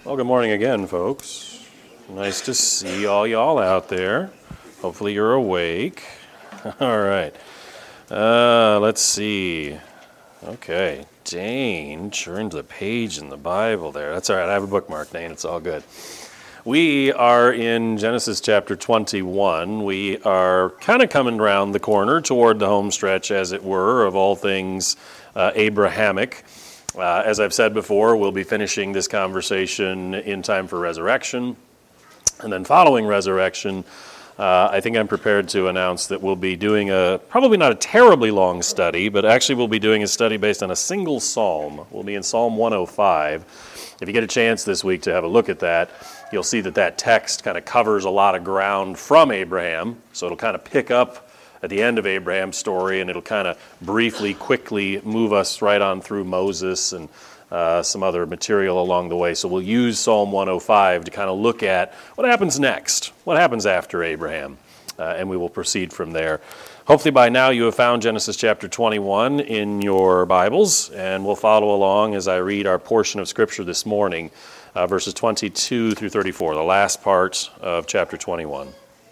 Well, good morning again, folks. Nice to see all y'all out there. Hopefully you're awake. All right. Let's see. Okay. Dane turned the page in the Bible there. That's all right. I have a bookmark, Dane. It's all good. We are in Genesis chapter 21. We are kind of coming around the corner toward the home stretch, as it were, of all things Abrahamic. As I've said before, we'll be finishing this conversation in time for resurrection. And then following resurrection, I think I'm prepared to announce that we'll be doing probably not a terribly long study, but actually we'll be doing a study based on a single psalm. We'll be in Psalm 105. If you get a chance this week to have a look at that, you'll see that text kind of covers a lot of ground from Abraham. So it'll kind of pick up at the end of Abraham's story, and it'll kind of briefly, quickly move us right on through Moses and some other material along the way. So we'll use Psalm 105 to kind of look at what happens next, what happens after Abraham, and we will proceed from there. Hopefully by now you have found Genesis chapter 21 in your Bibles, and we'll follow along as I read our portion of Scripture this morning, verses 22 through 34, the last part of chapter 21.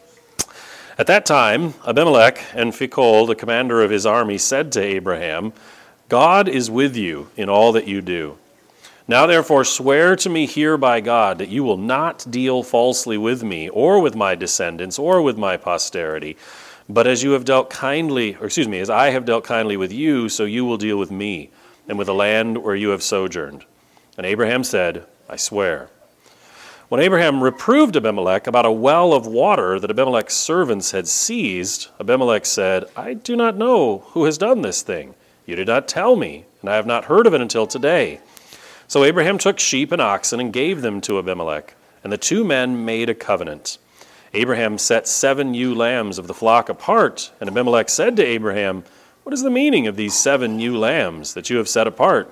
At that time, Abimelech and Phicol, the commander of his army, said to Abraham, God is with you in all that you do. Now therefore swear to me here by God that you will not deal falsely with me, or with my descendants, or with my posterity, but as I have dealt kindly with you, so you will deal with me, and with the land where you have sojourned. And Abraham said, I swear. When Abraham reproved Abimelech about a well of water that Abimelech's servants had seized, Abimelech said, I do not know who has done this thing. You did not tell me, and I have not heard of it until today. So Abraham took sheep and oxen and gave them to Abimelech, and the two men made a covenant. Abraham set 7 ewe lambs of the flock apart, and Abimelech said to Abraham, What is the meaning of these 7 ewe lambs that you have set apart?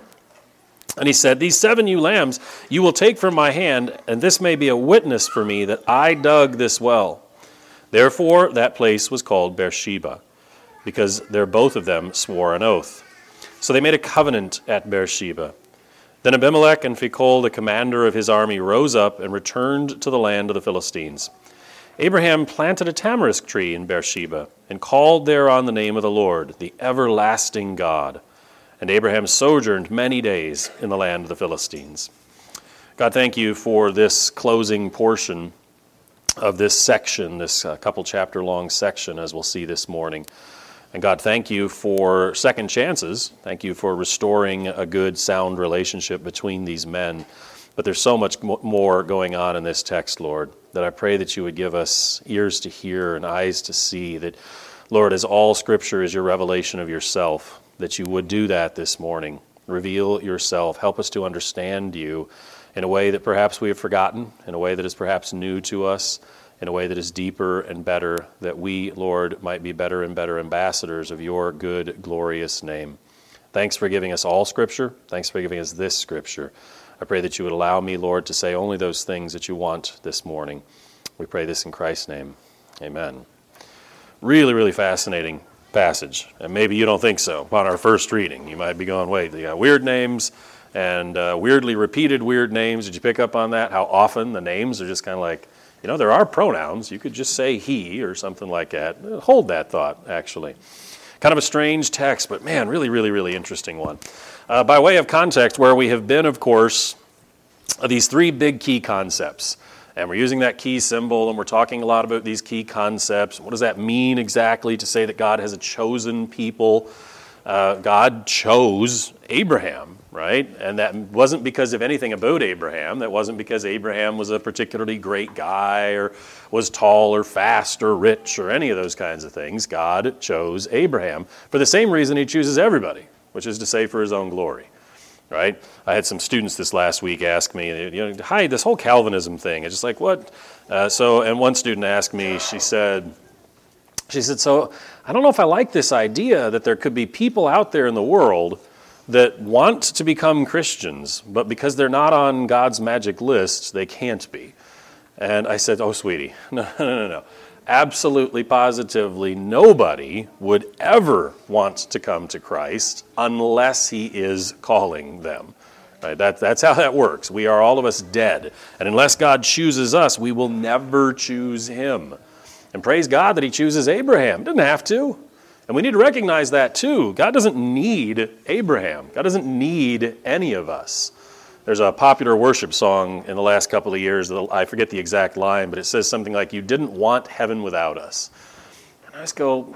And he said, These 7 ewe lambs you will take from my hand, and this may be a witness for me that I dug this well. Therefore that place was called Beersheba, because there both of them swore an oath. So they made a covenant at Beersheba. Then Abimelech and Phicol, the commander of his army, rose up and returned to the land of the Philistines. Abraham planted a tamarisk tree in Beersheba, and called thereon the name of the Lord, the everlasting God. And Abraham sojourned many days in the land of the Philistines. God, thank you for this closing portion of this section, this couple chapter long section, as we'll see this morning. And God, thank you for second chances. Thank you for restoring a good, sound relationship between these men. But there's so much more going on in this text, Lord, that I pray that you would give us ears to hear and eyes to see, that, Lord, as all Scripture is your revelation of yourself, that you would do that this morning. Reveal yourself. Help us to understand you in a way that perhaps we have forgotten, in a way that is perhaps new to us, in a way that is deeper and better, that we, Lord, might be better and better ambassadors of your good, glorious name. Thanks for giving us all Scripture. Thanks for giving us this Scripture. I pray that you would allow me, Lord, to say only those things that you want this morning. We pray this in Christ's name. Amen. Really, really fascinating passage, and maybe you don't think so upon our first reading. You might be going, wait, they got weird names and weirdly repeated weird names. Did you pick up on that? How often the names are just kind of like, there are pronouns. You could just say he or something like that. Hold that thought, actually. Kind of a strange text, but man, really, really, really interesting one. By way of context, where we have been, of course, these 3 big key concepts. And we're using that key symbol, and we're talking a lot about these key concepts. What does that mean exactly to say that God has a chosen people? God chose Abraham, right? And that wasn't because of anything about Abraham. That wasn't because Abraham was a particularly great guy or was tall or fast or rich or any of those kinds of things. God chose Abraham for the same reason he chooses everybody, which is to say for his own glory. Right? I had some students this last week ask me, hi, this whole Calvinism thing. It's just like, what? And one student asked me, she said, so I don't know if I like this idea that there could be people out there in the world that want to become Christians, but because they're not on God's magic list, they can't be. And I said, oh, sweetie, no. Absolutely, positively, nobody would ever want to come to Christ unless he is calling them. Right? That's how that works. We are all of us dead. And unless God chooses us, we will never choose him. And praise God that he chooses Abraham. He doesn't have to. And we need to recognize that too. God doesn't need Abraham. God doesn't need any of us. There's a popular worship song in the last couple of years, I forget the exact line, but it says something like, "You didn't want heaven without us." And I just go,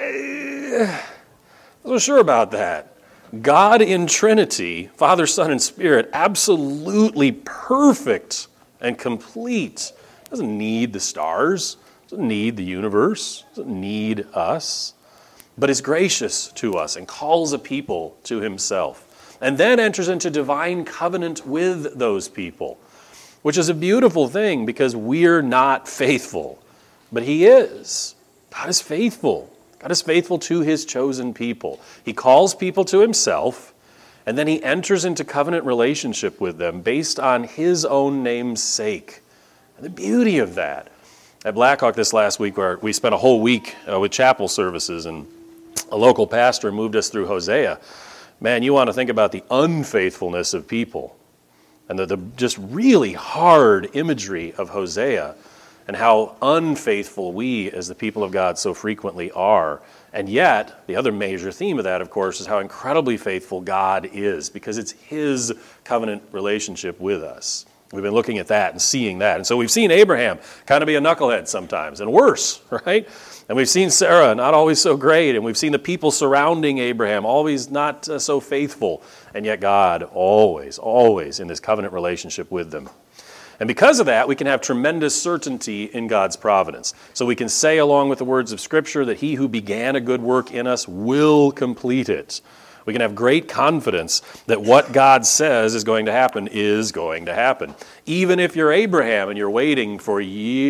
I'm not sure about that. God in Trinity, Father, Son, and Spirit, absolutely perfect and complete. Doesn't need the stars, doesn't need the universe, doesn't need us, but is gracious to us and calls a people to himself. And then enters into divine covenant with those people, which is a beautiful thing because we're not faithful, but he is. God is faithful. God is faithful to his chosen people. He calls people to himself, and then he enters into covenant relationship with them based on his own name's sake. And the beauty of that. At Blackhawk this last week, where we spent a whole week with chapel services, and a local pastor moved us through Hosea. Man, you want to think about the unfaithfulness of people and the just really hard imagery of Hosea and how unfaithful we as the people of God so frequently are. And yet, the other major theme of that, of course, is how incredibly faithful God is because it's his covenant relationship with us. We've been looking at that and seeing that. And so we've seen Abraham kind of be a knucklehead sometimes and worse, right? And we've seen Sarah not always so great, and we've seen the people surrounding Abraham always not so faithful, and yet God always, always in this covenant relationship with them. And because of that, we can have tremendous certainty in God's providence. So we can say along with the words of Scripture that he who began a good work in us will complete it. We can have great confidence that what God says is going to happen is going to happen. Even if you're Abraham and you're waiting for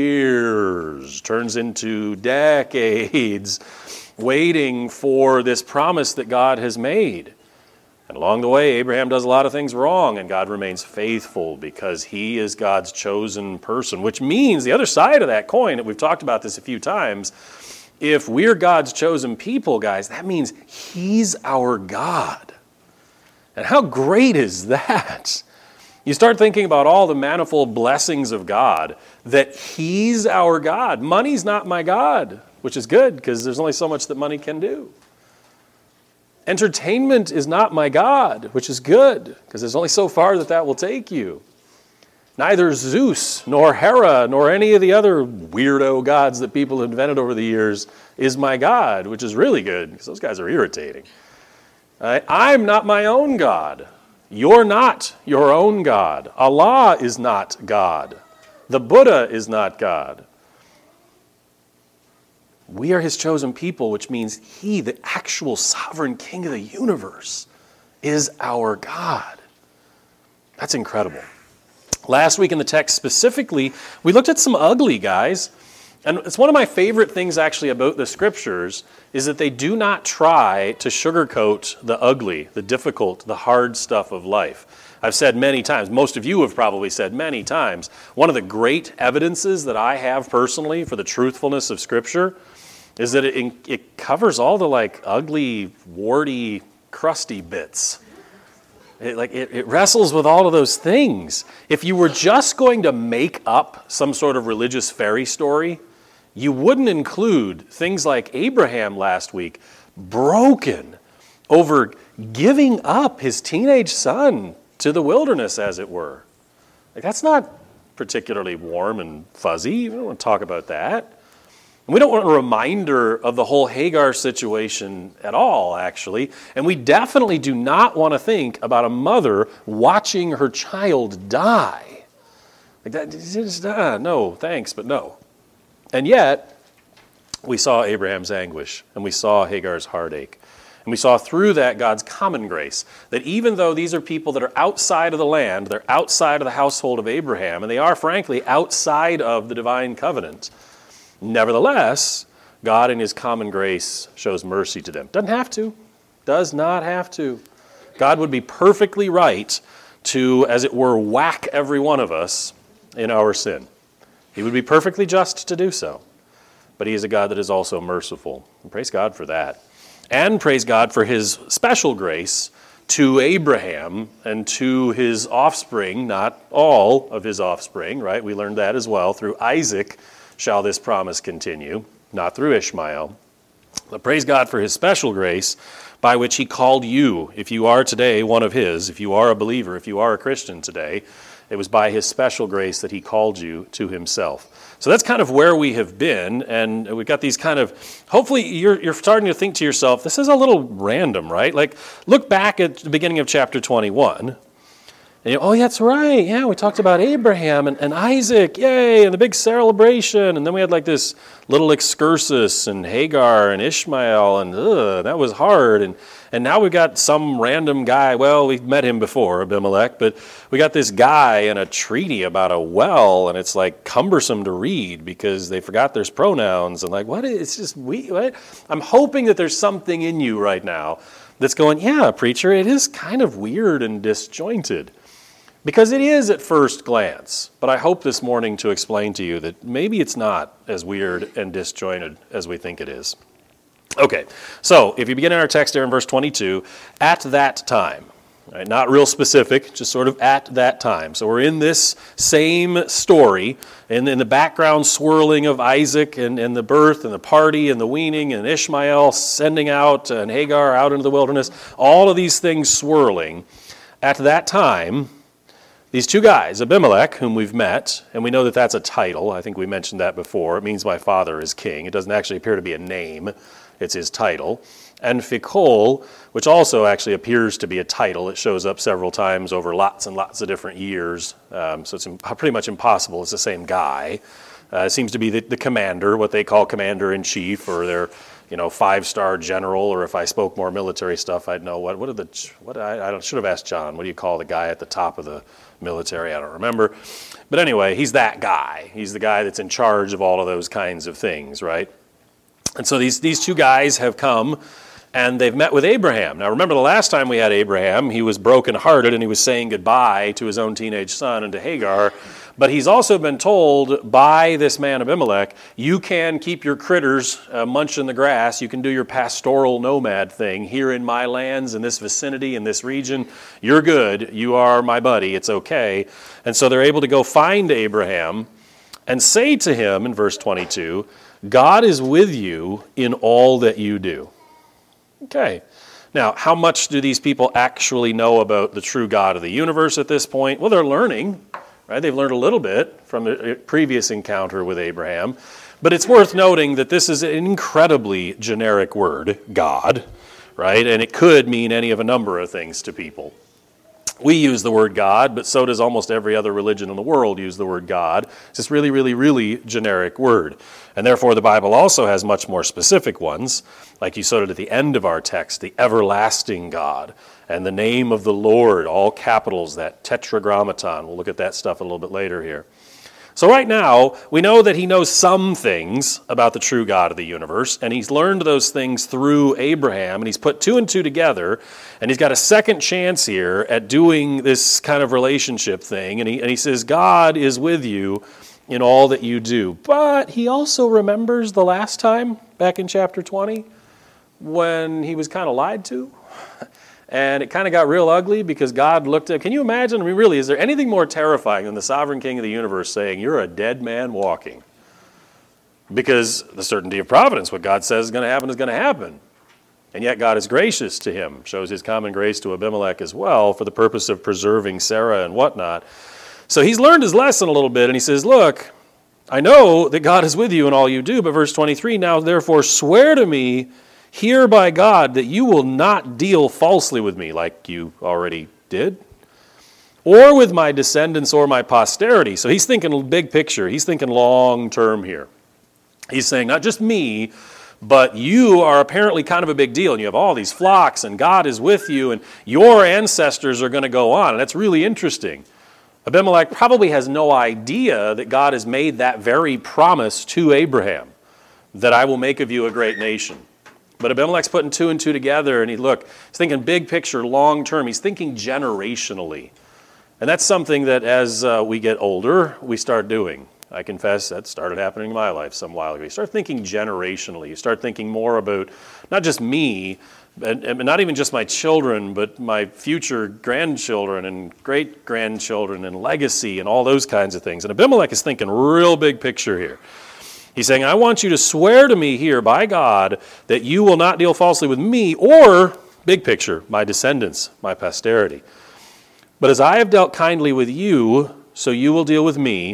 years, turns into decades, waiting for this promise that God has made. And along the way, Abraham does a lot of things wrong, and God remains faithful because he is God's chosen person, which means the other side of that coin, and we've talked about this a few times, if we're God's chosen people, guys, that means he's our God. And how great is that? You start thinking about all the manifold blessings of God, that he's our God. Money's not my God, which is good because there's only so much that money can do. Entertainment is not my God, which is good because there's only so far that will take you. Neither Zeus, nor Hera, nor any of the other weirdo gods that people invented over the years is my God, which is really good, because those guys are irritating. I'm not my own God. You're not your own God. Allah is not God. The Buddha is not God. We are his chosen people, which means he, the actual sovereign king of the universe, is our God. That's incredible. Last week in the text specifically, we looked at some ugly guys. And it's one of my favorite things actually about the scriptures is that they do not try to sugarcoat the ugly, the difficult, the hard stuff of life. I've said many times, most of you have probably said many times, one of the great evidences that I have personally for the truthfulness of Scripture is that it covers all the ugly, warty, crusty bits. It wrestles with all of those things. If you were just going to make up some sort of religious fairy story, you wouldn't include things like Abraham last week, broken over giving up his teenage son to the wilderness, as it were. That's not particularly warm and fuzzy. We don't want to talk about that. And we don't want a reminder of the whole Hagar situation at all, actually. And we definitely do not want to think about a mother watching her child die. No, thanks, but no. And yet, we saw Abraham's anguish, and we saw Hagar's heartache. And we saw through that God's common grace, that even though these are people that are outside of the land, they're outside of the household of Abraham, and they are, frankly, outside of the divine covenant, nevertheless, God in his common grace shows mercy to them. Doesn't have to. Does not have to. God would be perfectly right to, as it were, whack every one of us in our sin. He would be perfectly just to do so. But he is a God that is also merciful. And praise God for that. And praise God for his special grace to Abraham and to his offspring, not all of his offspring, right? We learned that as well. Through Isaac shall this promise continue, not through Ishmael. But praise God for his special grace by which he called you. If you are today one of his, if you are a believer, if you are a Christian today, it was by his special grace that he called you to himself. So that's kind of where we have been, and we've got these kind of, hopefully you're starting to think to yourself, this is a little random, right? Like, look back at the beginning of chapter 21. And oh, that's right. Yeah, we talked about Abraham and Isaac, yay, and the big celebration. And then we had like this little excursus and Hagar and Ishmael, and that was hard. And now we've got some random guy. Well, we've met him before, Abimelech, but we got this guy in a treaty about a well, and it's like cumbersome to read because they forgot there's pronouns. And like, what? It's just, what? I'm hoping that there's something in you right now that's going, yeah, preacher, it is kind of weird and disjointed. Because it is at first glance, but I hope this morning to explain to you that maybe it's not as weird and disjointed as we think it is. Okay, so if you begin in our text there in verse 22, at that time, right, not real specific, just sort of at that time. So we're in this same story, and in the background swirling of Isaac and the birth and the party and the weaning and Ishmael sending out and Hagar out into the wilderness, all of these things swirling. At that time, these two guys, Abimelech, whom we've met, and we know that that's a title. I think we mentioned that before. It means my father is king. It doesn't actually appear to be a name. It's his title. And Phicol, which also actually appears to be a title. It shows up several times over lots and lots of different years. So it's pretty much impossible. It's the same guy. It seems to be the commander, what they call commander-in-chief, or their 5-star general, or if I spoke more military stuff, I'd know I should have asked John, what do you call the guy at the top of the military? I don't remember. But anyway, he's that guy. He's the guy that's in charge of all of those kinds of things, right? And so these two guys have come, and they've met with Abraham. Now remember the last time we had Abraham, he was brokenhearted, and he was saying goodbye to his own teenage son and to Hagar. But he's also been told by this man Abimelech, you can keep your critters munching the grass. You can do your pastoral nomad thing here in my lands, in this vicinity, in this region. You're good. You are my buddy. It's okay. And so they're able to go find Abraham and say to him in verse 22, God is with you in all that you do. Okay. Now, how much do these people actually know about the true God of the universe at this point? Well, they're learning. Right? They've learned a little bit from the previous encounter with Abraham, but it's worth noting that this is an incredibly generic word, God, right? And it could mean any of a number of things to people. We use the word God, but so does almost every other religion in the world use the word God. It's this really, really, really generic word. And therefore the Bible also has much more specific ones, like you saw it at the end of our text, the everlasting God, and the name of the Lord, all capitals, that tetragrammaton. We'll look at that stuff a little bit later here. So right now, we know that he knows some things about the true God of the universe, and he's learned those things through Abraham, and he's put two and two together, and he's got a second chance here at doing this kind of relationship thing, and he says, God is with you in all that you do. But he also remembers the last time, back in chapter 20, when he was kind of lied to. And it kind of got real ugly because God looked at, can you imagine, really, is there anything more terrifying than the sovereign king of the universe saying, you're a dead man walking? Because the certainty of providence, what God says is going to happen is going to happen. And yet God is gracious to him, shows his common grace to Abimelech as well for the purpose of preserving Sarah and whatnot. So he's learned his lesson a little bit, and he says, look, I know that God is with you in all you do, but verse 23, now therefore swear to me, here by God, that you will not deal falsely with me like you already did, or with my descendants or my posterity. So he's thinking big picture. He's thinking long term here. He's saying not just me, but you are apparently kind of a big deal, and you have all these flocks, and God is with you, and your ancestors are going to go on. And that's really interesting. Abimelech probably has no idea that God has made that very promise to Abraham, that I will make of you a great nation. But Abimelech's putting two and two together, and he's thinking big picture, long term. He's thinking generationally. And that's something that as we get older, we start doing. I confess that started happening in my life some while ago. You start thinking generationally. You start thinking more about not just me, and not even just my children, but my future grandchildren and great-grandchildren and legacy and all those kinds of things. And Abimelech is thinking real big picture here. He's saying, I want you to swear to me here by God that you will not deal falsely with me or, big picture, my descendants, my posterity. But as I have dealt kindly with you, so you will deal with me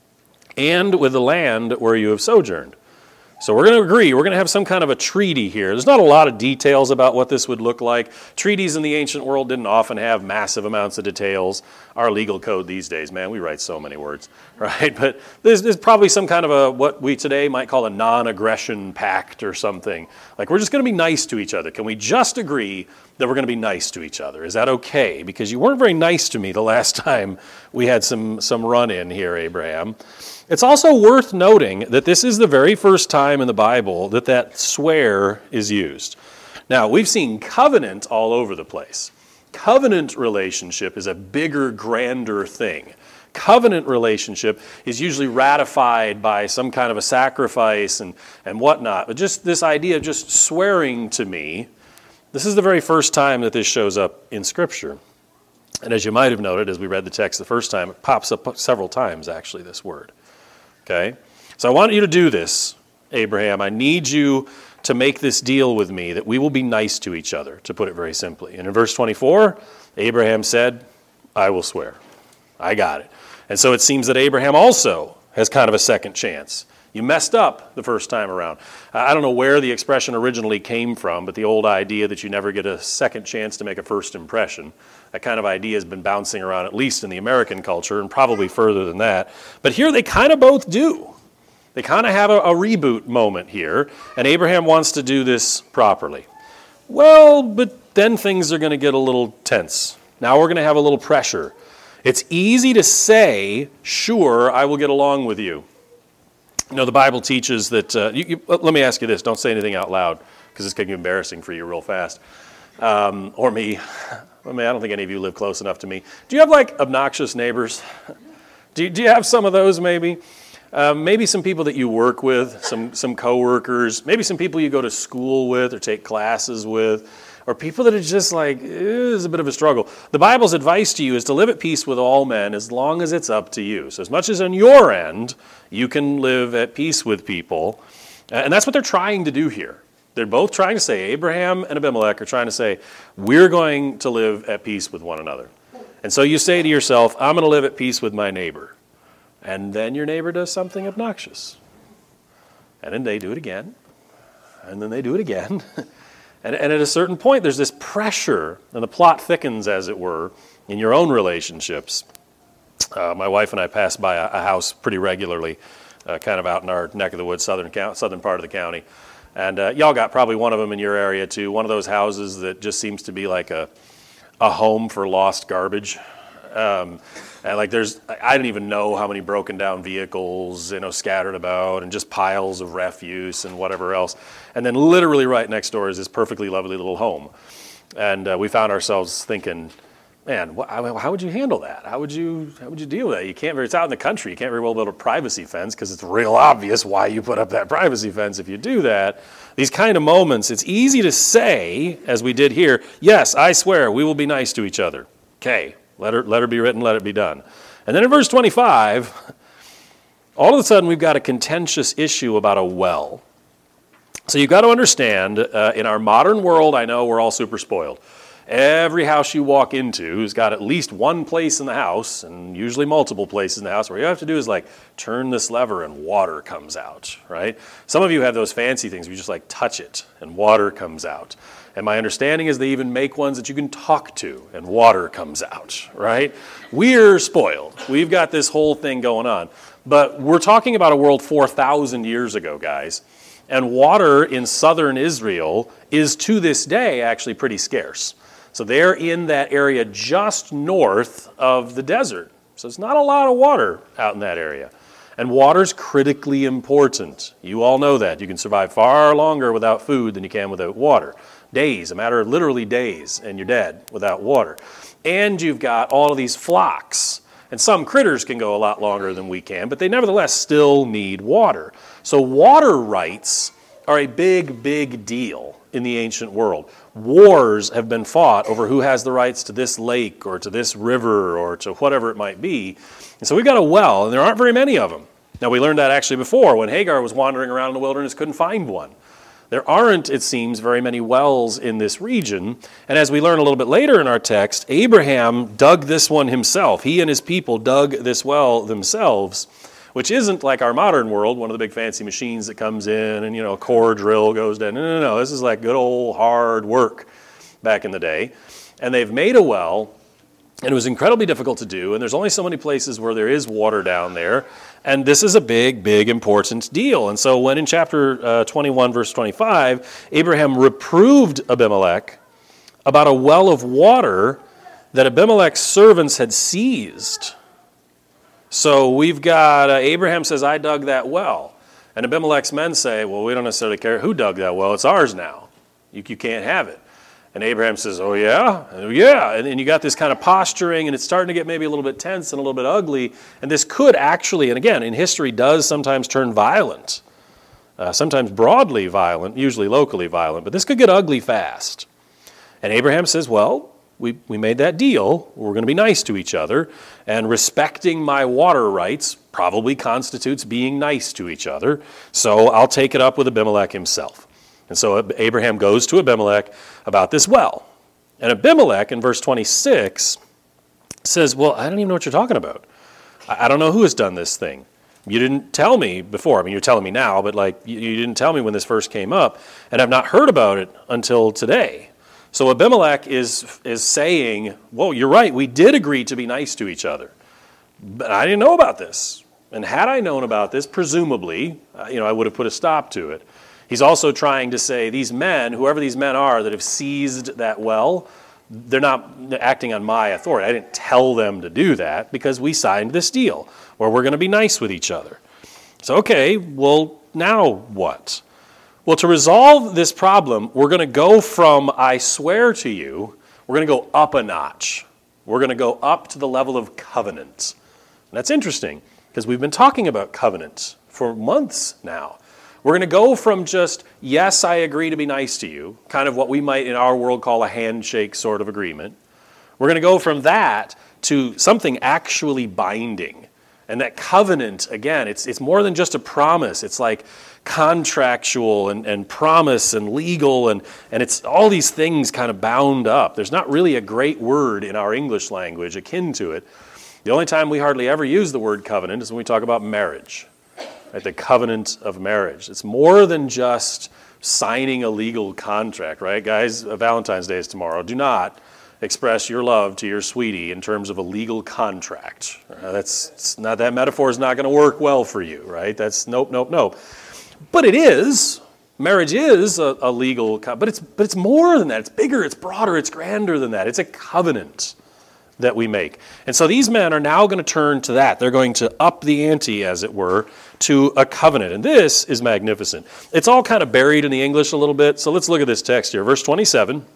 and with the land where you have sojourned. So we're going to agree. We're going to have some kind of a treaty here. There's not a lot of details about what this would look like. Treaties in the ancient world didn't often have massive amounts of details. Our legal code these days, man, we write so many words, right? But there's probably some kind of what we today might call a non-aggression pact or something. Like, we're just going to be nice to each other. Can we just agree that we're going to be nice to each other? Is that okay? Because you weren't very nice to me the last time we had some run-in here, Abraham. It's also worth noting that this is the very first time in the Bible that swear is used. Now, we've seen covenant all over the place. Covenant relationship is a bigger, grander thing. Covenant relationship is usually ratified by some kind of a sacrifice and whatnot. But just this idea of just swearing to me, this is the very first time that this shows up in Scripture. And as you might have noted, as we read the text the first time, it pops up several times, actually, this word. Okay? So I want you to do this, Abraham. I need you to make this deal with me that we will be nice to each other, to put it very simply. And in verse 24, Abraham said, I will swear. I got it. And so it seems that Abraham also has kind of a second chance. You messed up the first time around. I don't know where the expression originally came from, but the old idea that you never get a second chance to make a first impression, that kind of idea has been bouncing around, at least in the American culture, and probably further than that. But here they kind of both do. They kind of have a reboot moment here, and Abraham wants to do this properly. Well, but then things are going to get a little tense. Now we're going to have a little pressure. It's easy to say, sure, I will get along with you. You know, the Bible teaches that, let me ask you this, don't say anything out loud, because it's going to be embarrassing for you real fast. Or me. I mean, I don't think any of you live close enough to me. Do you have, like, obnoxious neighbors? Do you have some of those, maybe? Maybe some people that you work with, some coworkers, maybe some people you go to school with or take classes with, or people that are just like, it's a bit of a struggle. The Bible's advice to you is to live at peace with all men as long as it's up to you. So as much as on your end, you can live at peace with people. And that's what they're trying to do here. They're both trying to say, Abraham and Abimelech are trying to say, we're going to live at peace with one another. And so you say to yourself, I'm going to live at peace with my neighbor. And then your neighbor does something obnoxious. And then they do it again. And then they do it again. And at a certain point, there's this pressure, and the plot thickens, as it were, in your own relationships. My wife and I pass by a house pretty regularly, kind of out in our neck of the woods, southern part of the county. And y'all got probably one of them in your area, too. One of those houses that just seems to be like a home for lost garbage. And like I don't even know how many broken down vehicles, scattered about, and just piles of refuse and whatever else. And then literally right next door is this perfectly lovely little home. And we found ourselves thinking, man, how would you handle that? How would you deal with that? It's out in the country. You can't very well build a privacy fence because it's real obvious why you put up that privacy fence if you do that. These kind of moments, it's easy to say, as we did here, yes, I swear we will be nice to each other. Okay. Let her be written, let it be done. And then in verse 25, all of a sudden we've got a contentious issue about a well. So you've got to understand, in our modern world, I know we're all super spoiled. Every house you walk into has got at least one place in the house, and usually multiple places in the house, where you have to do is like turn this lever and water comes out, right? Some of you have those fancy things where you just like touch it and water comes out. And my understanding is they even make ones that you can talk to and water comes out, right? We're spoiled. We've got this whole thing going on. But we're talking about a world 4,000 years ago, guys. And water in southern Israel is to this day actually pretty scarce. So they're in that area just north of the desert. So it's not a lot of water out in that area. And water's critically important. You all know that. You can survive far longer without food than you can without water. Days, a matter of literally days, and you're dead without water. And you've got all of these flocks. And some critters can go a lot longer than we can, but they nevertheless still need water. So water rights are a big, big deal in the ancient world. Wars have been fought over who has the rights to this lake or to this river or to whatever it might be. And so we've got a well, and there aren't very many of them. Now, we learned that actually before when Hagar was wandering around in the wilderness, couldn't find one. There aren't, it seems, very many wells in this region. And as we learn a little bit later in our text, Abraham dug this one himself. He and his people dug this well themselves, which isn't like our modern world, one of the big fancy machines that comes in and, a core drill goes down. No. This is like good old hard work back in the day. And they've made a well, and it was incredibly difficult to do, and there's only so many places where there is water down there, and this is a big, big, important deal. And so when in chapter 21, verse 25, Abraham reproved Abimelech about a well of water that Abimelech's servants had seized. So we've got, Abraham says, I dug that well. And Abimelech's men say, well, we don't necessarily care who dug that well. It's ours now. You can't have it. And Abraham says, oh, yeah? Yeah. And you got this kind of posturing, and it's starting to get maybe a little bit tense and a little bit ugly. And this could actually, and again, in history, does sometimes turn violent. Sometimes broadly violent, usually locally violent. But this could get ugly fast. And Abraham says, well, we made that deal. We're going to be nice to each other. And respecting my water rights probably constitutes being nice to each other. So I'll take it up with Abimelech himself. And so Abraham goes to Abimelech about this well. And Abimelech, in verse 26, says, well, I don't even know what you're talking about. I don't know who has done this thing. You didn't tell me before. I mean, you're telling me now, but you didn't tell me when this first came up. And I've not heard about it until today. So Abimelech is saying, whoa, you're right. We did agree to be nice to each other. But I didn't know about this. And had I known about this, presumably, I would have put a stop to it. He's also trying to say these men, whoever these men are that have seized that well, they're not acting on my authority. I didn't tell them to do that because we signed this deal where we're going to be nice with each other. So, okay, well, now what? Well, to resolve this problem, we're going to go from I swear to you, we're going to go up a notch. We're going to go up to the level of covenant. And that's interesting because we've been talking about covenant for months now. We're going to go from just, yes, I agree to be nice to you, kind of what we might in our world call a handshake sort of agreement. We're going to go from that to something actually binding. And that covenant, again, it's more than just a promise. It's like contractual and promise and legal, and it's all these things kind of bound up. There's not really a great word in our English language akin to it. The only time we hardly ever use the word covenant is when we talk about marriage. Right, the covenant of marriage. It's more than just signing a legal contract, right? Guys, Valentine's Day is tomorrow. Do not express your love to your sweetie in terms of a legal contract. That metaphor is not going to work well for you, right? That's nope. But it is. Marriage is a legal, but it's more than that. It's bigger, it's broader, it's grander than that. It's a covenant that we make. And so these men are now going to turn to that. They're going to up the ante, as it were, to a covenant. And this is magnificent. It's all kind of buried in the English a little bit. So let's look at this text here. Verse 27.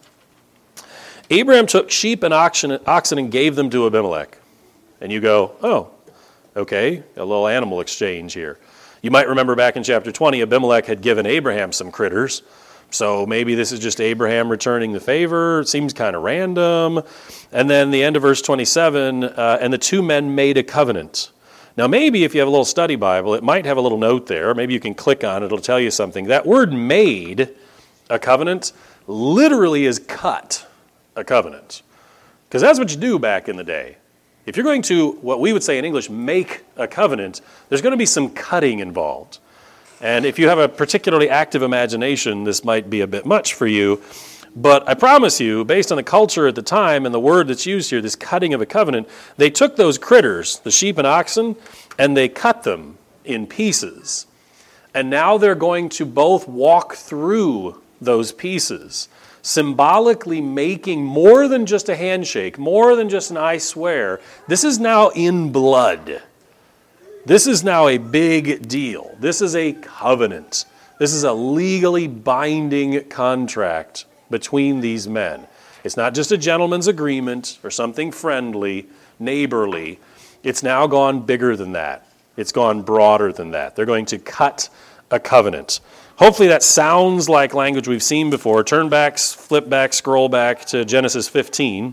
Abraham took sheep and oxen and gave them to Abimelech. And you go, oh, okay, a little animal exchange here. You might remember back in chapter 20, Abimelech had given Abraham some critters. So maybe this is just Abraham returning the favor. It seems kind of random. And then the end of verse 27, and the two men made a covenant. Now maybe if you have a little study Bible, it might have a little note there. Maybe you can click on it. It'll tell you something. That word made a covenant literally is cut a covenant. Because that's what you do back in the day. If you're going to, what we would say in English, make a covenant, there's going to be some cutting involved. And if you have a particularly active imagination, this might be a bit much for you. But I promise you, based on the culture at the time and the word that's used here, this cutting of a covenant, they took those critters, the sheep and oxen, and they cut them in pieces. And now they're going to both walk through those pieces, symbolically making more than just a handshake, more than just an I swear. This is now in blood. This is now a big deal. This is a covenant. This is a legally binding contract between these men. It's not just a gentleman's agreement or something friendly, neighborly. It's now gone bigger than that. It's gone broader than that. They're going to cut a covenant. Hopefully that sounds like language we've seen before. Turn back, flip back, scroll back to Genesis 15.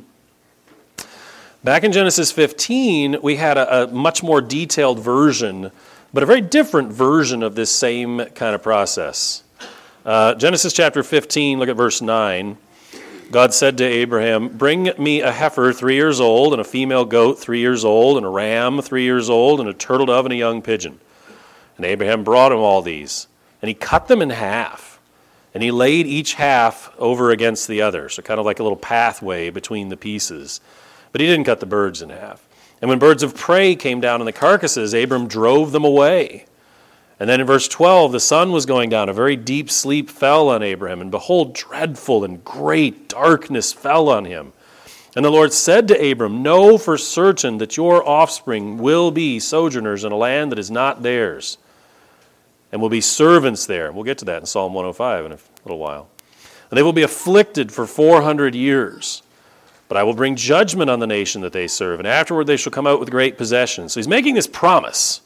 Back in Genesis 15, we had a much more detailed version, but a very different version of this same kind of process. Genesis chapter 15, look at verse 9. God said to Abraham, "Bring me a heifer 3 years old, and a female goat 3 years old, and a ram 3 years old, and a turtle dove and a young pigeon." And Abraham brought him all these, and he cut them in half, and he laid each half over against the other, so kind of like a little pathway between the pieces. But he didn't cut the birds in half. And when birds of prey came down on the carcasses, Abram drove them away. And then in verse 12, the sun was going down. A very deep sleep fell on Abraham, and behold, dreadful and great darkness fell on him. And the Lord said to Abram, "Know for certain that your offspring will be sojourners in a land that is not theirs, and will be servants there." We'll get to that in Psalm 105 in a little while. "And they will be afflicted for 400 years. But I will bring judgment on the nation that they serve, and afterward they shall come out with great possessions." So he's making this promise.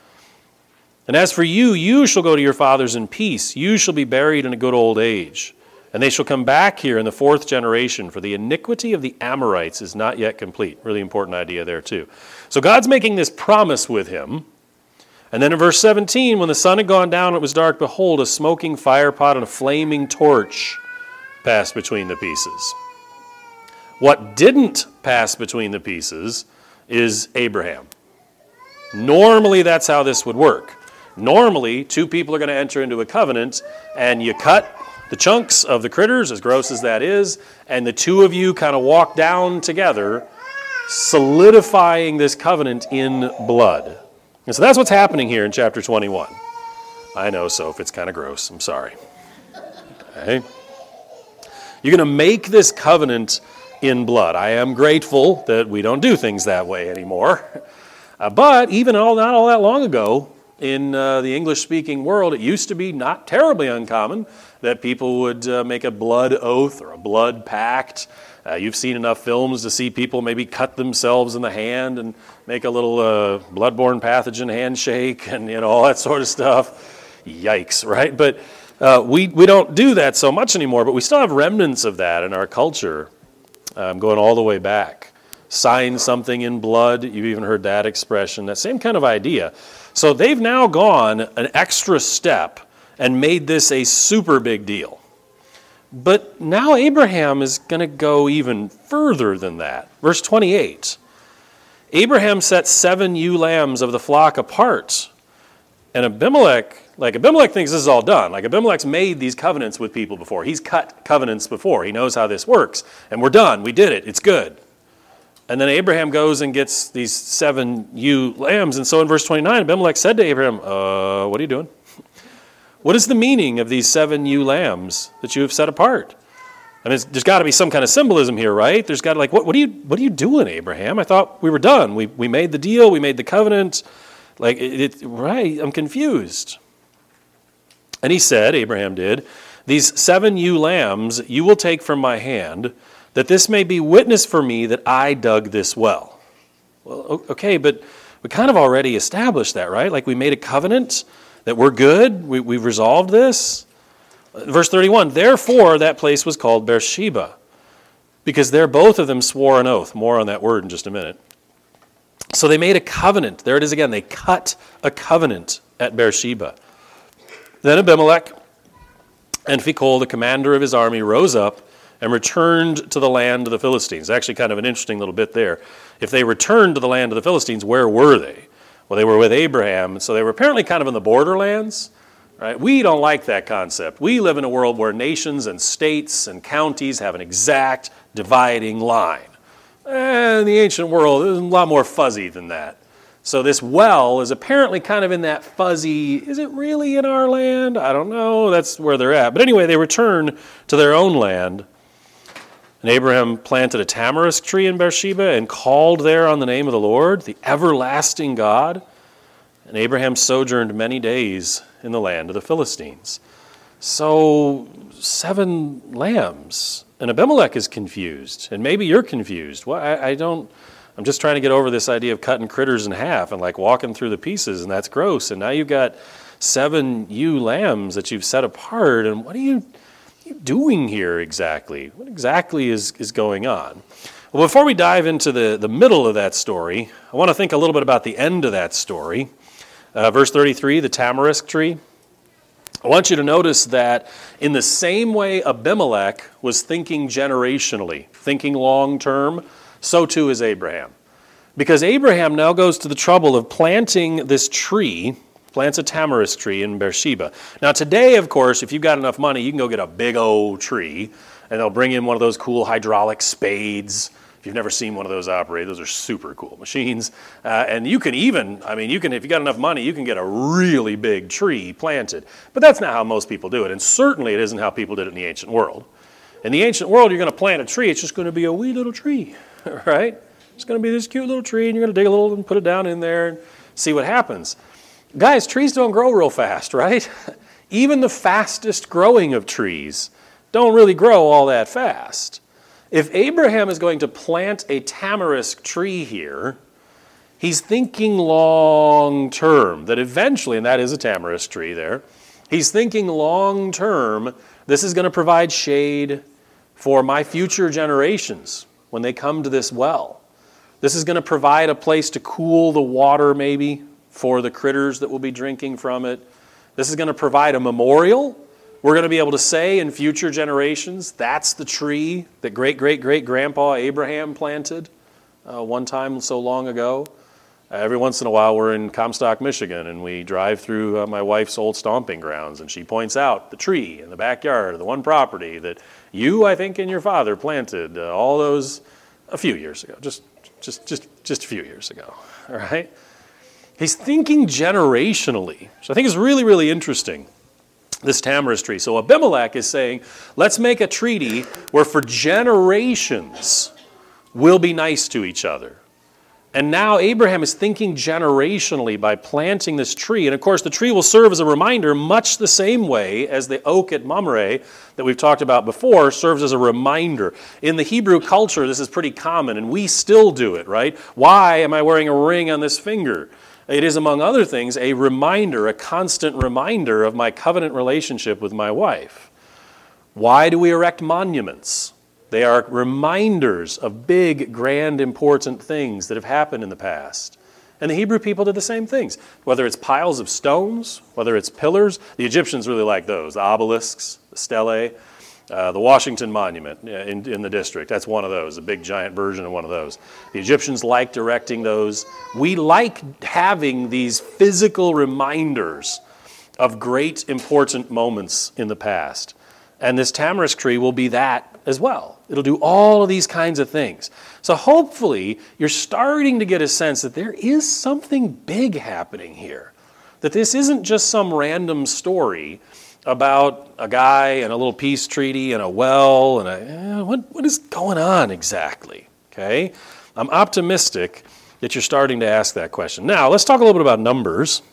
"And as for you, you shall go to your fathers in peace. You shall be buried in a good old age. And they shall come back here in the 4th generation, for the iniquity of the Amorites is not yet complete." Really important idea there too. So God's making this promise with him. And then in verse 17, when the sun had gone down and it was dark, behold, a smoking firepot and a flaming torch passed between the pieces. What didn't pass between the pieces is Abraham. Normally, that's how this would work. Normally, two people are going to enter into a covenant, and you cut the chunks of the critters, as gross as that is, and the two of you kind of walk down together, solidifying this covenant in blood. And so that's what's happening here in chapter 21. I know, Soph, it's kind of gross. I'm sorry. Okay. You're going to make this covenant in blood. I am grateful that we don't do things that way anymore. But even not all that long ago, in the English-speaking world, it used to be not terribly uncommon that people would make a blood oath or a blood pact. You've seen enough films to see people maybe cut themselves in the hand and make a little bloodborne pathogen handshake and all that sort of stuff. Yikes, right? But we don't do that so much anymore, but we still have remnants of that in our culture. Going all the way back. Sign something in blood. You've even heard that expression. That same kind of idea. So they've now gone an extra step and made this a super big deal. But now Abraham is going to go even further than that. Verse 28. Abraham set 7 ewe lambs of the flock apart. And Abimelech thinks this is all done. Like Abimelech's made these covenants with people before. He's cut covenants before. He knows how this works. And we're done. We did it. It's good. And then Abraham goes and gets these 7 ewe lambs. And so in verse 29, Abimelech said to Abraham, what are you doing? What is the meaning of these 7 ewe lambs that you have set apart? I mean, there's got to be some kind of symbolism here, right? There's got to what are you doing, Abraham? I thought we were done. We made the deal. We made the covenant. Right? I'm confused. And he said, Abraham did, "These 7 ewe lambs you will take from my hand, that this may be witness for me that I dug this well." Well, okay, but we kind of already established that, right? Like we made a covenant that we're good. We've resolved this. Verse 31, "Therefore that place was called Beersheba, because there both of them swore an oath." More on that word in just a minute. So they made a covenant. There it is again. They cut a covenant at Beersheba. Then Abimelech and Phicol, the commander of his army, rose up and returned to the land of the Philistines. Actually kind of an interesting little bit there. If they returned to the land of the Philistines, where were they? Well, they were with Abraham, so they were apparently kind of in the borderlands. Right? We don't like that concept. We live in a world where nations and states and counties have an exact dividing line. And the ancient world is a lot more fuzzy than that. So this well is apparently kind of in that fuzzy, is it really in our land? I don't know. That's where they're at. But anyway, they return to their own land. And Abraham planted a tamarisk tree in Beersheba and called there on the name of the Lord, the everlasting God. And Abraham sojourned many days in the land of the Philistines. So 7 lambs. And Abimelech is confused. And maybe you're confused. Well, I'm just trying to get over this idea of cutting critters in half and like walking through the pieces, and that's gross. And now you've got 7 ewe lambs that you've set apart, and what are you doing here exactly? What exactly is going on? Well, before we dive into the middle of that story, I want to think a little bit about the end of that story. Verse 33, the tamarisk tree. I want you to notice that in the same way Abimelech was thinking generationally, thinking long term, so too is Abraham. Because Abraham now goes to the trouble of planting this tree, plants a tamarisk tree in Beersheba. Now today, of course, if you've got enough money, you can go get a big old tree, and they'll bring in one of those cool hydraulic spades. If you've never seen one of those operate, those are super cool machines. And you can even, if you got enough money, you can get a really big tree planted. But that's not how most people do it, and certainly it isn't how people did it in the ancient world. In the ancient world, you're going to plant a tree, it's just going to be a wee little tree, right? It's going to be this cute little tree, and you're going to dig a little and put it down in there and see what happens. Guys, trees don't grow real fast, right? Even the fastest growing of trees don't really grow all that fast. If Abraham is going to plant a tamarisk tree here, he's thinking long term, that eventually, and that is a tamarisk tree there, he's thinking long term, this is going to provide shade for my future generations when they come to this well. This is going to provide a place to cool the water maybe for the critters that will be drinking from it. This is going to provide a memorial. We're going to be able to say in future generations, that's the tree that great-great-great-grandpa Abraham planted one time so long ago. Every once in a while we're in Comstock, Michigan, and we drive through my wife's old stomping grounds, and she points out the tree in the backyard of the one property that you, I think, and your father planted all those a few years ago, just a few years ago, all right? He's thinking generationally, which I think is really, really interesting, this tamarisk tree. So Abimelech is saying, let's make a treaty where for generations we'll be nice to each other. And now Abraham is thinking generationally by planting this tree. And of course, the tree will serve as a reminder much the same way as the oak at Mamre that we've talked about before serves as a reminder. In the Hebrew culture, this is pretty common, and we still do it, right? Why am I wearing a ring on this finger? It is, among other things, a reminder, a constant reminder of my covenant relationship with my wife. Why do we erect monuments? They are reminders of big, grand, important things that have happened in the past. And the Hebrew people did the same things. Whether it's piles of stones, whether it's pillars. The Egyptians really like those. The obelisks, the stelae. The Washington Monument in the district, that's one of those, a big giant version of one of those. The Egyptians liked erecting those. We like having these physical reminders of great, important moments in the past. And this tamarisk tree will be that as well. It'll do all of these kinds of things. So hopefully you're starting to get a sense that there is something big happening here. That this isn't just some random story about a guy and a little peace treaty and a well and what is going on exactly, okay? I'm optimistic that you're starting to ask that question. Now, let's talk a little bit about numbers.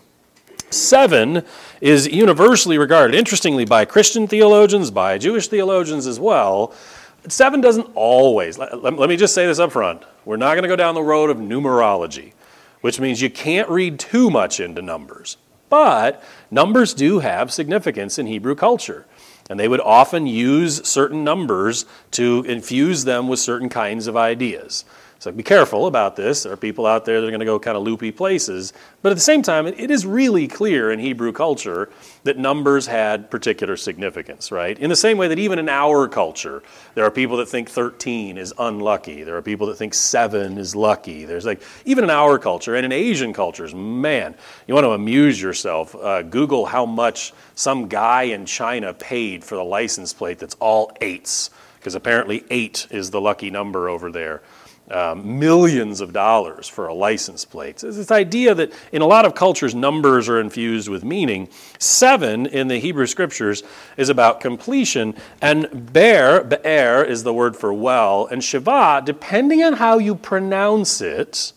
7 is universally regarded, interestingly, by Christian theologians, by Jewish theologians as well. 7 doesn't always, let me just say this up front, we're not going to go down the road of numerology, which means you can't read too much into numbers. But numbers do have significance in Hebrew culture, and they would often use certain numbers to infuse them with certain kinds of ideas. So be careful about this. There are people out there that are going to go kind of loopy places. But at the same time, it is really clear in Hebrew culture that numbers had particular significance, right? In the same way that even in our culture, there are people that think 13 is unlucky. There are people that think 7 is lucky. There's even in our culture and in Asian cultures, man, you want to amuse yourself, Google how much some guy in China paid for the license plate that's all 8s, because apparently 8 is the lucky number over there. Millions of dollars for a license plate. So it's this idea that in a lot of cultures, numbers are infused with meaning. 7 in the Hebrew scriptures is about completion, and be'er is the word for well, and Shiva, depending on how you pronounce it,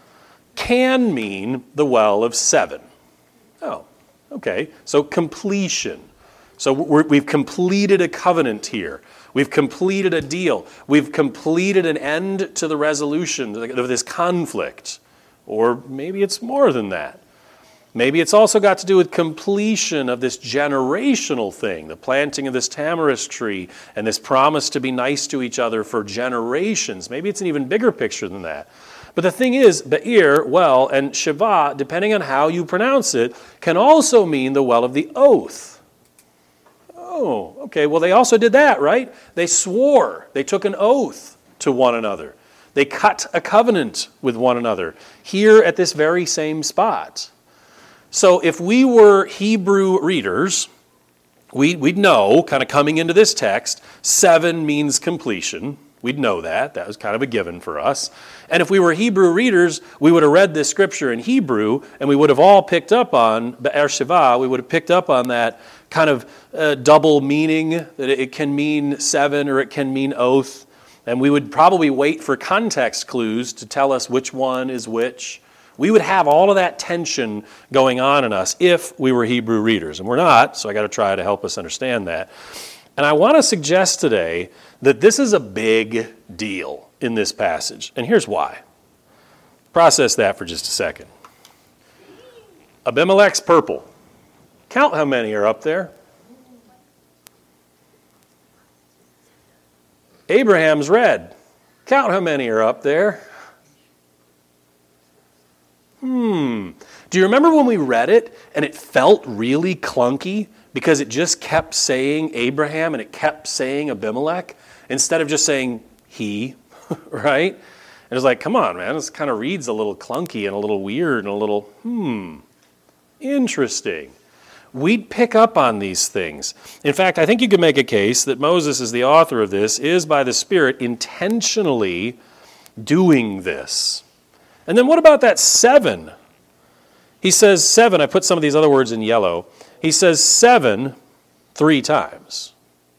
can mean the well of 7. Oh, okay. So completion. So we've completed a covenant here. We've completed a deal. We've completed an end to the resolution of this conflict. Or maybe it's more than that. Maybe it's also got to do with completion of this generational thing, the planting of this tamarisk tree and this promise to be nice to each other for generations. Maybe it's an even bigger picture than that. But the thing is, Be'er, well, and Shiva, depending on how you pronounce it, can also mean the well of the oath. Oh, okay, well, they also did that, right? They swore. They took an oath to one another. They cut a covenant with one another here at this very same spot. So if we were Hebrew readers, we'd know, kind of coming into this text, 7 means completion. We'd know that. That was kind of a given for us. And if we were Hebrew readers, we would have read this scripture in Hebrew, and we would have all picked up on Be'er Shiva. We would have picked up on that kind of double meaning, that it can mean 7 or it can mean oath. And we would probably wait for context clues to tell us which one is which. We would have all of that tension going on in us if we were Hebrew readers. And we're not, so I got to try to help us understand that. And I want to suggest today that this is a big deal in this passage. And here's why. Process that for just a second. Abimelech's purple. Count how many are up there. Abraham's red. Count how many are up there. Do you remember when we read it and it felt really clunky because it just kept saying Abraham and it kept saying Abimelech instead of just saying he, right? And it's like, come on, man, this kind of reads a little clunky and a little weird and a little, interesting. We'd pick up on these things. In fact, I think you could make a case that Moses, as the author of this, is by the Spirit intentionally doing this. And then what about that 7? He says 7, I put some of these other words in yellow. He says 7 3 times.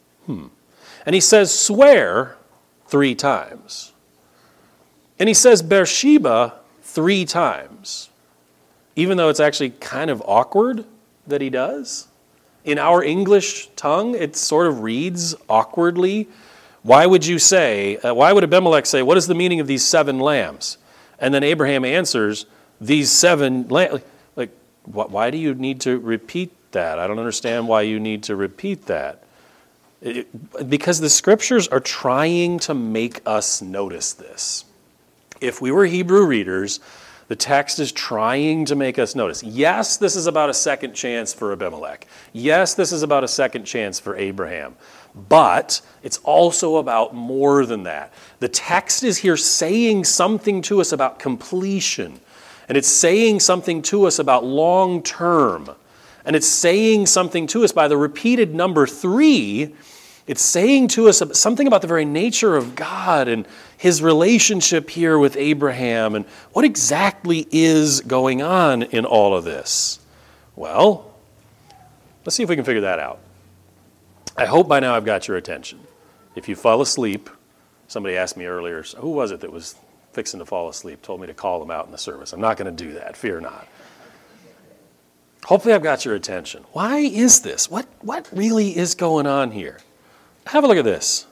And he says swear 3 times. And he says Beersheba 3 times. Even though it's actually kind of awkward that he does. In our English tongue, it sort of reads awkwardly. Why would Abimelech say, what is the meaning of these 7 lambs? And then Abraham answers, these 7 lambs. Like, why do you need to repeat that? I don't understand why you need to repeat that. Because the scriptures are trying to make us notice this. If we were Hebrew readers, the text is trying to make us notice. Yes, this is about a second chance for Abimelech. Yes, this is about a second chance for Abraham. But it's also about more than that. The text is here saying something to us about completion. And it's saying something to us about long term. And it's saying something to us by the repeated number 3. It's saying to us something about the very nature of God and his relationship here with Abraham and what exactly is going on in all of this. Well, let's see if we can figure that out. I hope by now I've got your attention. If you fall asleep, somebody asked me earlier, who was it that was fixing to fall asleep, told me to call them out in the service. I'm not going to do that, fear not. Hopefully I've got your attention. Why is this? What really is going on here? Have a look at this.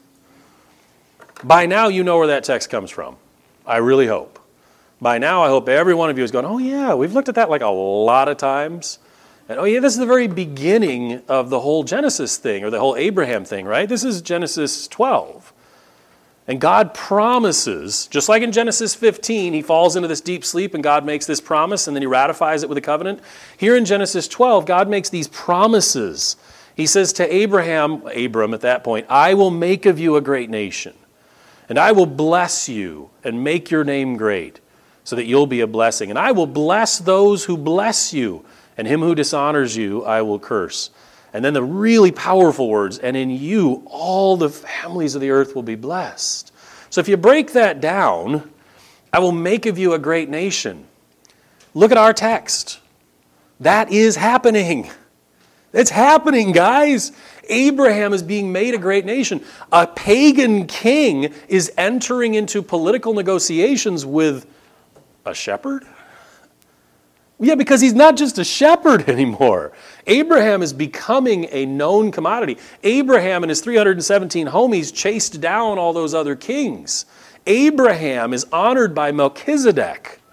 By now you know where that text comes from. I really hope. By now I hope every one of you is going, oh yeah, we've looked at that like a lot of times. And oh yeah, this is the very beginning of the whole Genesis thing, or the whole Abraham thing, right? This is Genesis 12. And God promises, just like in Genesis 15, he falls into this deep sleep and God makes this promise and then he ratifies it with a covenant. Here in Genesis 12, God makes these promises. He says to Abram at that point, I will make of you a great nation, and I will bless you and make your name great so that you'll be a blessing. And I will bless those who bless you, and him who dishonors you I will curse. And then the really powerful words, and in you all the families of the earth will be blessed. So if you break that down, I will make of you a great nation. Look at our text. That is happening. It's happening, guys. Abraham is being made a great nation. A pagan king is entering into political negotiations with a shepherd? Yeah, because he's not just a shepherd anymore. Abraham is becoming a known commodity. Abraham and his 317 homies chased down all those other kings. Abraham is honored by Melchizedek.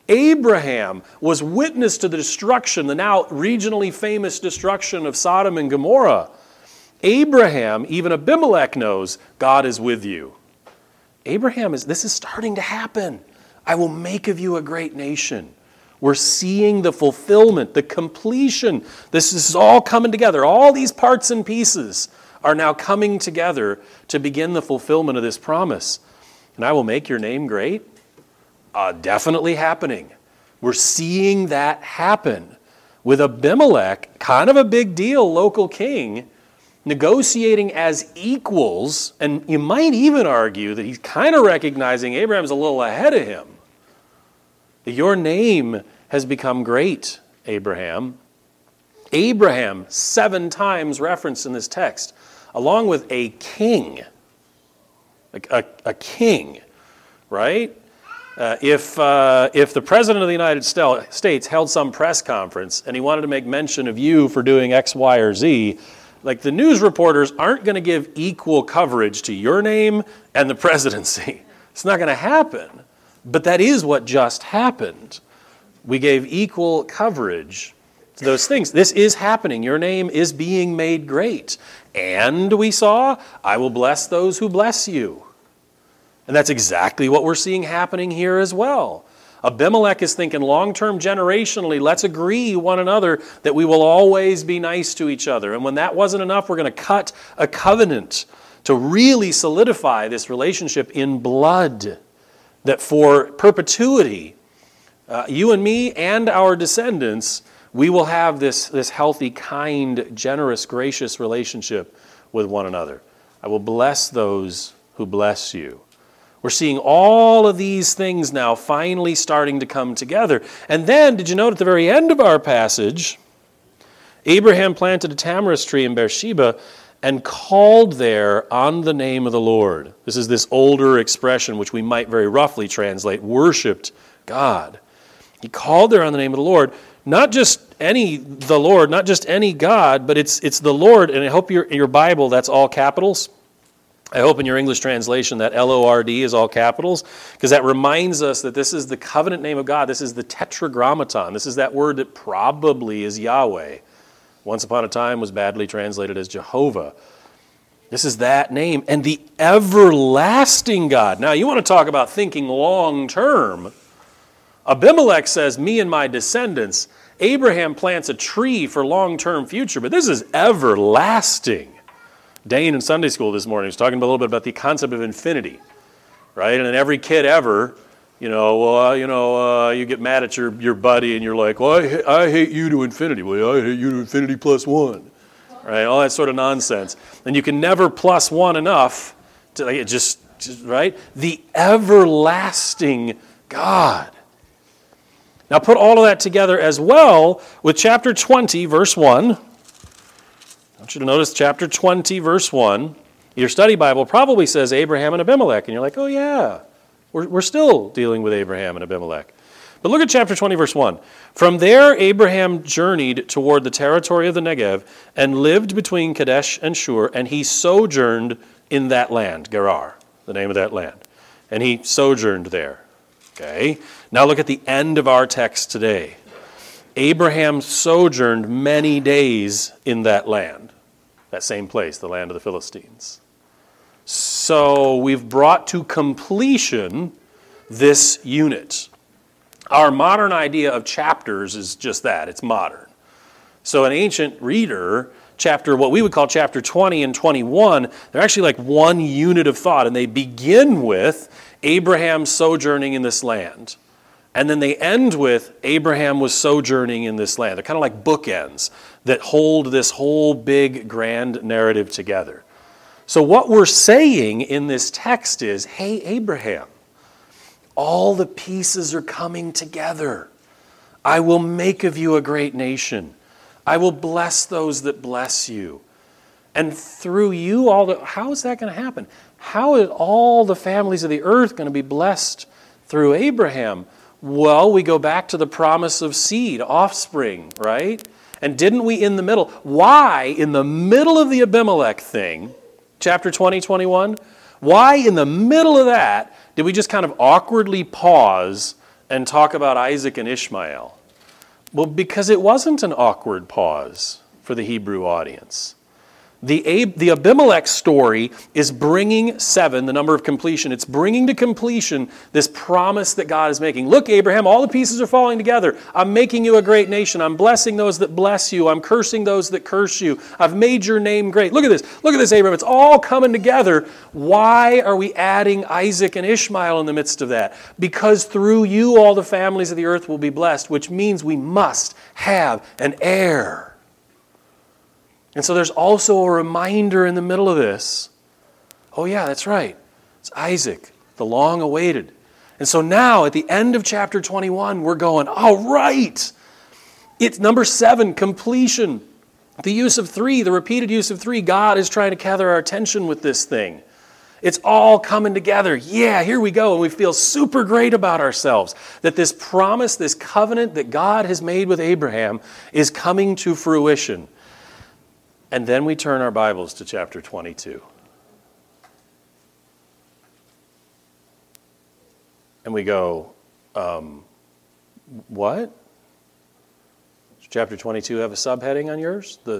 Abraham was witness to the destruction, the now regionally famous destruction of Sodom and Gomorrah. Abraham, even Abimelech knows, God is with you. This is starting to happen. I will make of you a great nation. We're seeing the fulfillment, the completion. This is all coming together. All these parts and pieces are now coming together to begin the fulfillment of this promise. And I will make your name great. Definitely happening. We're seeing that happen with Abimelech, kind of a big deal, local king, negotiating as equals, and you might even argue that he's kind of recognizing Abraham's a little ahead of him. Your name has become great, Abraham. Abraham, 7 times referenced in this text, along with a king. A king, right? If the President of the United States held some press conference and he wanted to make mention of you for doing X, Y, or Z, like the news reporters aren't going to give equal coverage to your name and the presidency. It's not going to happen. But that is what just happened. We gave equal coverage to those things. This is happening. Your name is being made great. And we saw, I will bless those who bless you. And that's exactly what we're seeing happening here as well. Abimelech is thinking long-term, generationally, let's agree one another that we will always be nice to each other. And when that wasn't enough, we're going to cut a covenant to really solidify this relationship in blood. That for perpetuity, you and me and our descendants, we will have this healthy, kind, generous, gracious relationship with one another. I will bless those who bless you. We're seeing all of these things now finally starting to come together. And then, did you note at the very end of our passage, Abraham planted a tamarisk tree in Beersheba and called there on the name of the Lord. This is this older expression which we might very roughly translate, worshiped God. He called there on the name of the Lord, not just any God, but it's the Lord. And I hope your Bible, that's all capitals. I hope in your English translation that L-O-R-D is all capitals, because that reminds us that this is the covenant name of God. This is the tetragrammaton. This is that word that probably is Yahweh. Once upon a time was badly translated as Jehovah. This is that name. And the everlasting God. Now, you want to talk about thinking long term. Abimelech says, me and my descendants. Abraham plants a tree for long-term future, but this is everlasting. Dane in Sunday school this morning was talking a little bit about the concept of infinity, right? And then every kid ever, you get mad at your buddy and you're like, well, I hate you to infinity. Well, I hate you to infinity plus 1, right? All that sort of nonsense. And you can never plus 1 enough to just right? The everlasting God. Now put all of that together as well with chapter 20, verse 1. I want you to notice chapter 20, verse 1. Your study Bible probably says Abraham and Abimelech, and you're like, oh yeah, we're still dealing with Abraham and Abimelech. But look at chapter 20, verse 1. From there Abraham journeyed toward the territory of the Negev and lived between Kadesh and Shur, and he sojourned in that land, Gerar, the name of that land. And he sojourned there. Okay, now look at the end of our text today. Abraham sojourned many days in that land, that same place, the land of the Philistines. So we've brought to completion this unit. Our modern idea of chapters is just that, it's modern. So an ancient reader, what we would call chapter 20 and 21, they're actually like one unit of thought, and they begin with Abraham sojourning in this land. And then they end with Abraham was sojourning in this land. They're kind of like bookends that hold this whole big grand narrative together. So what we're saying in this text is, hey, Abraham, all the pieces are coming together. I will make of you a great nation. I will bless those that bless you. And through you, how is that going to happen? How is all the families of the earth going to be blessed through Abraham? Well, we go back to the promise of seed, offspring, right? And didn't we in the middle? Why in the middle of the Abimelech thing, chapter 20, 21, why in the middle of that did we just kind of awkwardly pause and talk about Isaac and Ishmael? Well, because it wasn't an awkward pause for the Hebrew audience. The Abimelech story is bringing 7, the number of completion. It's bringing to completion this promise that God is making. Look, Abraham, all the pieces are falling together. I'm making you a great nation. I'm blessing those that bless you. I'm cursing those that curse you. I've made your name great. Look at this. Look at this, Abraham. It's all coming together. Why are we adding Isaac and Ishmael in the midst of that? Because through you all the families of the earth will be blessed, which means we must have an heir. And so there's also a reminder in the middle of this. Oh yeah, that's right. It's Isaac, the long-awaited. And so now at the end of chapter 21, we're going, all right. It's number 7, completion. The use of 3, the repeated use of 3. God is trying to gather our attention with this thing. It's all coming together. Yeah, here we go. And we feel super great about ourselves that this promise, this covenant that God has made with Abraham is coming to fruition. And then we turn our Bibles to chapter 22. And we go, what? Does chapter 22 have a subheading on yours? The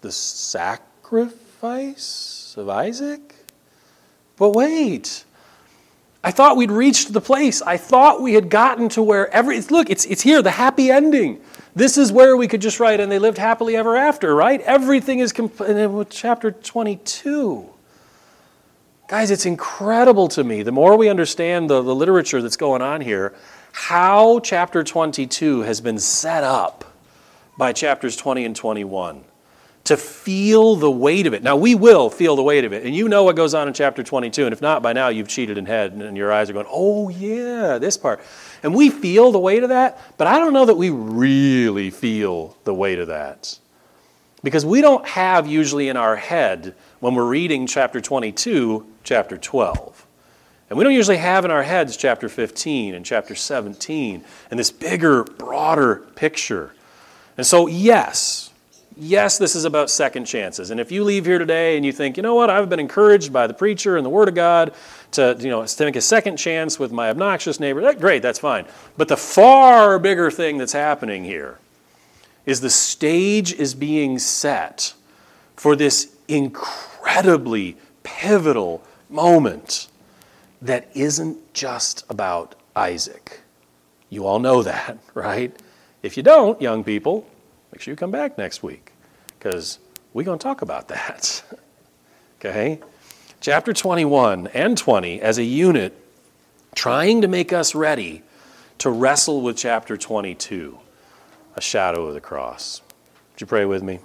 sacrifice of Isaac? But wait. I thought we'd reached the place. I thought we had gotten to where look, it's here, the happy ending. This is where we could just write, and they lived happily ever after, right? Everything is with chapter 22. Guys, it's incredible to me. The more we understand the literature that's going on here, how chapter 22 has been set up by chapters 20 and 21 to feel the weight of it. Now, we will feel the weight of it, and you know what goes on in chapter 22, and if not, by now you've cheated in head, and your eyes are going, oh yeah, this part. And we feel the weight of that, but I don't know that we really feel the weight of that. Because we don't have usually in our head, when we're reading chapter 22, chapter 12. And we don't usually have in our heads chapter 15 and chapter 17, and this bigger, broader picture. And so, yes, this is about second chances. And if you leave here today and you think, you know what, I've been encouraged by the preacher and the Word of God to make a second chance with my obnoxious neighbor, great, that's fine. But the far bigger thing that's happening here is the stage is being set for this incredibly pivotal moment that isn't just about Isaac. You all know that, right? If you don't, young people, make sure you come back next week, because we're going to talk about that. Okay? Chapter 21 and 20 as a unit, trying to make us ready to wrestle with chapter 22, a shadow of the cross. Would you pray with me?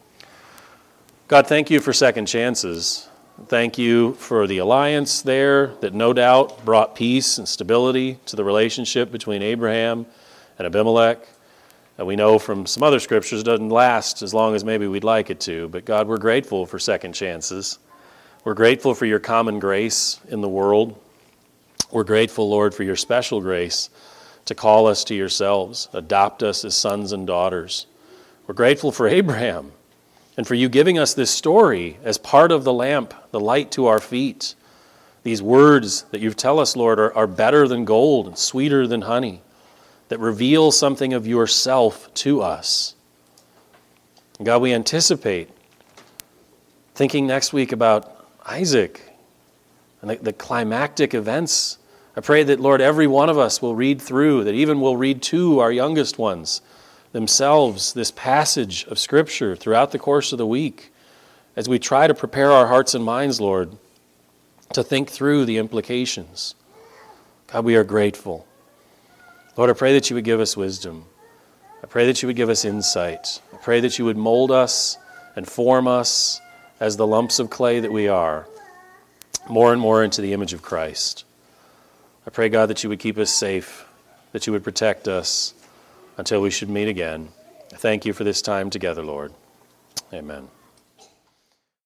God, thank you for second chances. Thank you for the alliance there that no doubt brought peace and stability to the relationship between Abraham and Abimelech. And we know from some other scriptures it doesn't last as long as maybe we'd like it to. But God, we're grateful for second chances. We're grateful for your common grace in the world. We're grateful, Lord, for your special grace to call us to yourselves, adopt us as sons and daughters. We're grateful for Abraham and for you giving us this story as part of the lamp, the light to our feet. These words that you tell us, Lord, are better than gold and sweeter than honey, that reveal something of yourself to us. And God, we anticipate thinking next week about Isaac and the climactic events. I pray that, Lord, every one of us will read through, that even we'll read to our youngest ones themselves this passage of Scripture throughout the course of the week as we try to prepare our hearts and minds, Lord, to think through the implications. God, we are grateful. Lord, I pray that you would give us wisdom. I pray that you would give us insight. I pray that you would mold us and form us as the lumps of clay that we are, more and more into the image of Christ. I pray, God, that you would keep us safe, that you would protect us until we should meet again. I thank you for this time together, Lord. Amen.